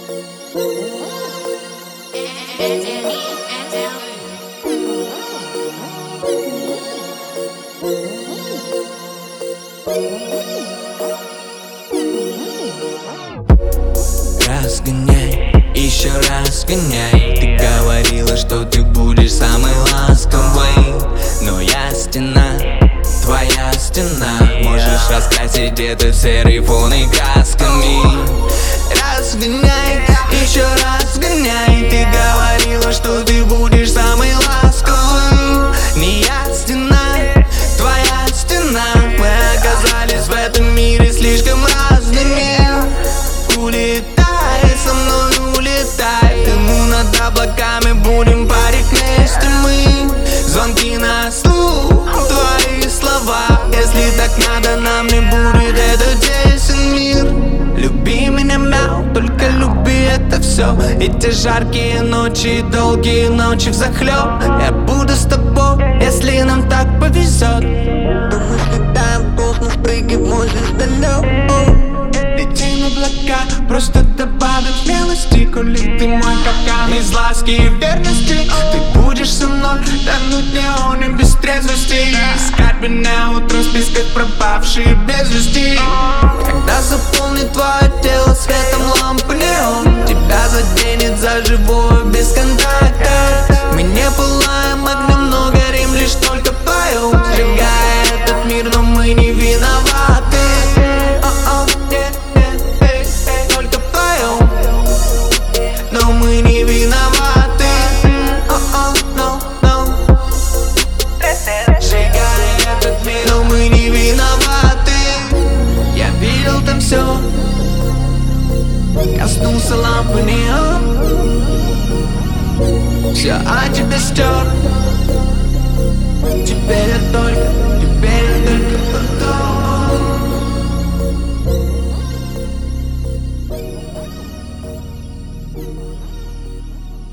Разгоняй, еще разгоняй. Ты говорила, что ты будешь самой ласковой, но я стена, твоя стена. Можешь раскрасить этот серый фон и красками. Разгоняй, еще разгоняй. Ты говорила, что ты будешь самой ласковой. Не я стена, твоя стена. Мы оказались в этом мире слишком разными. Улетай, со мной улетай. Ему над облаками будем парить вместе мы. Звонки на слух, твои слова. Если так надо, нам не будет это тесен мир. Люби меня, мяу, только люби, это все. Эти жаркие ночи, долгие ночи взахлеб. Я буду с тобой, если нам так повезет. То мы слетаем в космос, прыгнем в звездолет. Летим в облака, просто добавим смелости. Коли ты мой капкан из ласки и верности, ты будешь со мной тонуть неоне без трезвости. Искать меня утро в списках пропавшие без вести. Когда заполнит твое тело светом лампы неон, тебя заденет за живое без контакта. Мы не пылаем огнем, но горим лишь только вдвоем, сжигая этот мир, но мы не виноваты. Только вдвоем, но мы не виноваты. Сжигая этот мир, но мы не виноваты. Я видел там все, коснулся лампы неон. Все о тебе стер, теперь я только